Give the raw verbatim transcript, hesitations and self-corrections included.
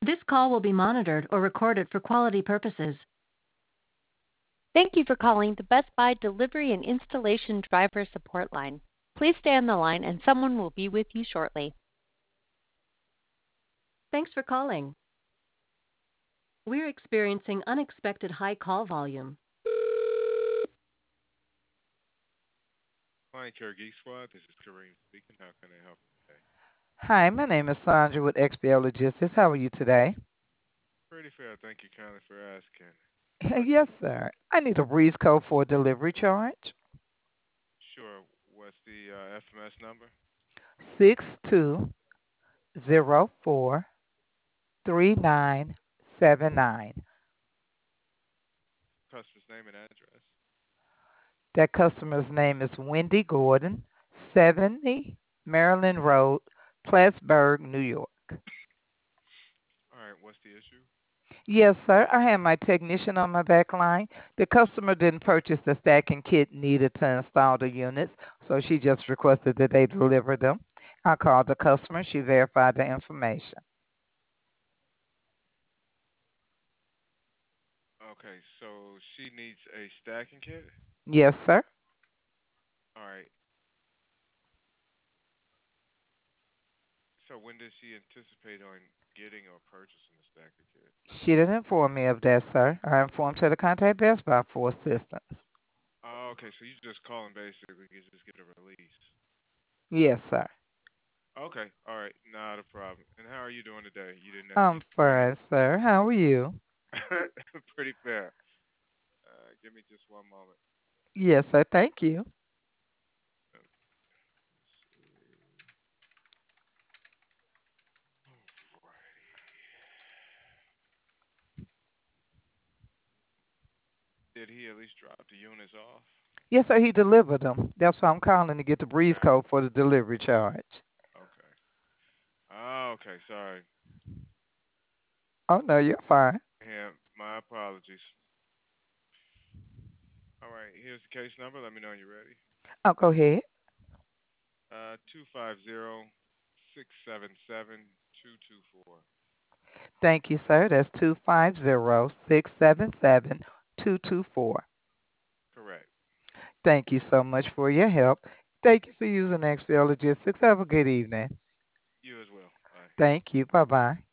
This call will be monitored or recorded for quality purposes. Thank you for calling the Best Buy Delivery and Installation Driver Support Line. Please stay on the line and someone will be with you shortly. Thanks for calling. We're experiencing unexpected high call volume. Client Care Geek Squad, this is Kareem speaking. How can I help you today? Hi, my name is Sandra with X B L Logistics. How are you today? Pretty fair. Thank you kindly for asking. What? Yes, sir. I need a breeze code for a delivery charge. Sure. What's the uh, F M S number? Six two zero four three nine seven nine. Customer's name and address. That customer's name is Wendy Gordon, seventy Maryland Road, Plattsburgh, New York. All right. What's the issue? Yes, sir. I have my technician on my back line. The customer didn't purchase the stacking kit needed to install the units, so she just requested that they deliver them. I called the customer. She verified the information. Okay. So she needs a stacking kit. Yes, sir. All right. So when does she anticipate on getting or purchasing the stacking kit? She didn't inform me of that, sir. I informed her to contact Best Buy for assistance. Oh, okay. So you just calling basically to just get a release. Yes, sir. Okay. All right. Not a problem. And how are you doing today? You didn't. I'm fine, sir. How are you? Pretty fair. Uh, give me just one moment. Yes, sir. Thank you. Did he at least drop the units off? Yes, sir. He delivered them. That's why I'm calling to get the breeze Okay. code for the delivery charge. Okay. Oh, okay. Sorry. Oh, no, you're fine. Yeah, my apologies. All right. Here's the case number. Let me know when you're ready. Oh, go ahead. Uh, two five zero six seven seven two two four. Thank you, sir. That's two five zero six seven seven two two four. Correct. Thank you so much for your help. Thank you for using X L Logistics. Have a good evening. You as well. Bye. Thank you. Bye bye.